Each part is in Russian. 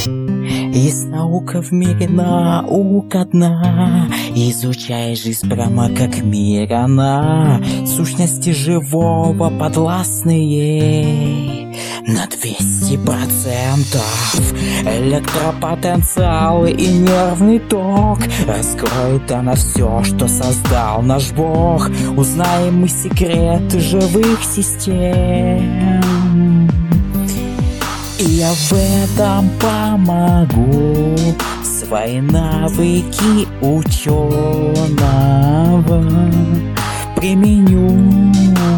Есть наука в мире, наука одна. Изучай жизнь прямо как мир она. Сущности живого подвластные на 200%. Электропотенциал и нервный ток раскроет она все, что создал наш Бог. Узнаем мы секреты живых систем, и я в этом помогу. Свои навыки ученого применю.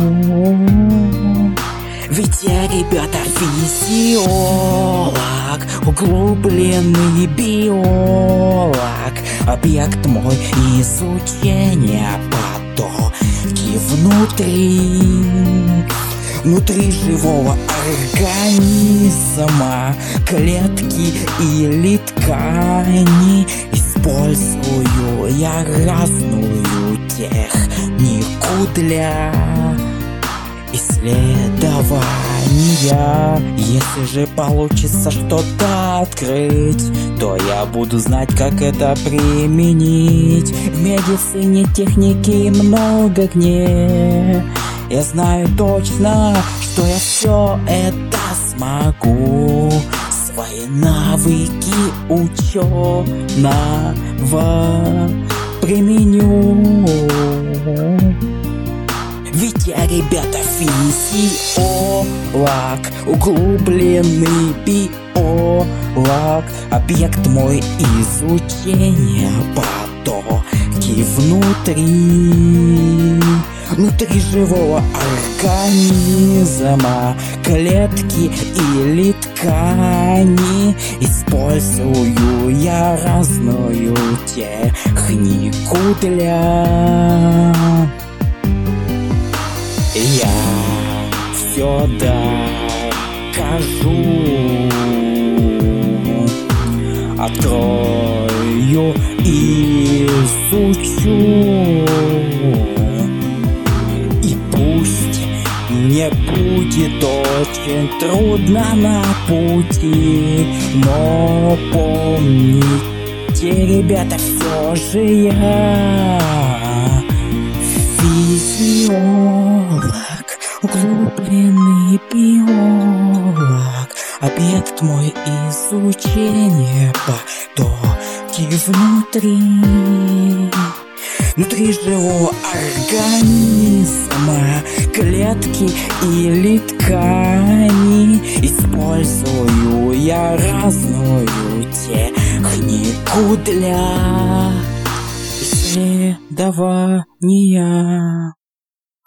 Ведь я, ребята, физиолог, углубленный биолог. Объект мой изучения потоки внутри живого организма, клетки или ткани. Использую я разную технику для исследования. Если же получится что-то открыть, то я буду знать, как это применить. В медицине техники много где. Я знаю точно, что я все это смогу. Свои навыки ученого применю. Ведь я, ребята, физиолог, углубленный биолог. Объект мой изучения потоки внутри живого организма, клетки или ткани. Использую я разную технику для... Я все докажу, открою, изучу. И пусть мне будет очень трудно на пути, но помните, ребята, все же я физиолог, углубленный биолог. Объект мой изучения потоки внутри живого организма, клетки или ткани. Использую я разную технику для исследования.